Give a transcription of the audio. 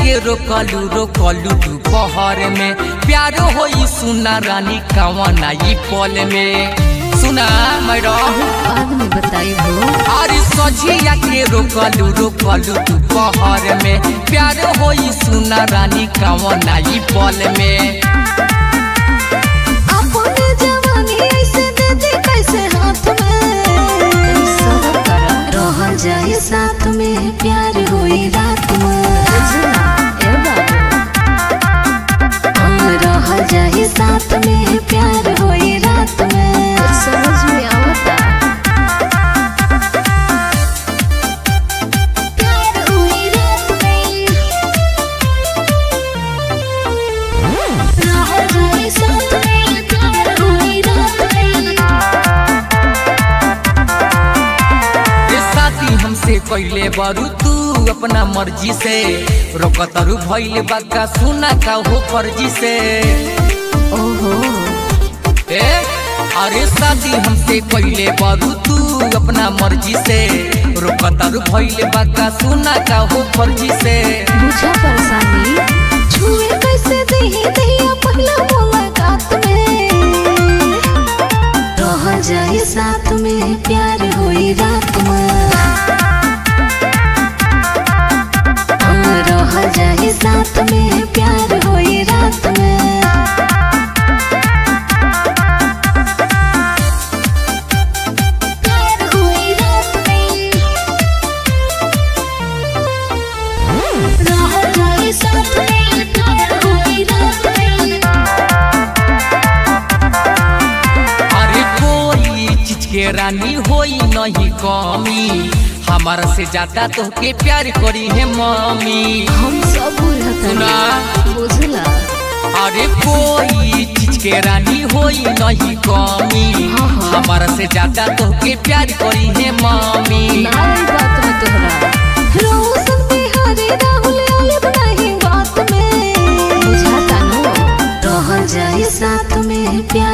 के रोकलू रोकलू दोपहर में प्यार होई सुना रानी कवना ई पल में सुना मैडम बाद में बताई हो। अरे सजिया के रोकलू रोकलू दोपहर में प्यार होई सुना रानी कवना ई पल में अपने जवानी ऐसे दे दे कैसे हाथ में सब कर रह जाए साथ में प्यार होई रात में ए बाबू रह जाए साथ में प्यार होई रात में समझ में आवता प्यार होई रात में रह जाए साथ में प्यार होई रात में ये साथी हमसे पहले बारू तू अपना मर्जी से रोकतरू भइल बाका सुना का हो फर्जी से ओहो ए अरे साथी हमसे पहले बारू तू अपना मर्जी से रोकतरू भइल बाका सुना का हो फर्जी से बुझा परेशानी छुए कैसे दही दहिया पहला मुलाकात में रह जाए साथ में प्यार होई रात में रह जाए साथ में प्यार होई रात में प्यार होई रात में रह जाए साथ में प्यार होई रात में अरे कोई चीज के रानी होई नहीं कमी हमारा से ज्यादा तो के प्यार करी है मम्मी हम सब सुना बुझला अरे कोई चीज के रानी होई नहीं कमी हमारा से ज्यादा तो के प्यार करी है मम्मी नाई बात में तोहरा रोशन बिहारी राहुल आलिब नहीं बात में बुझाता नो रह जाए साथ में प्यार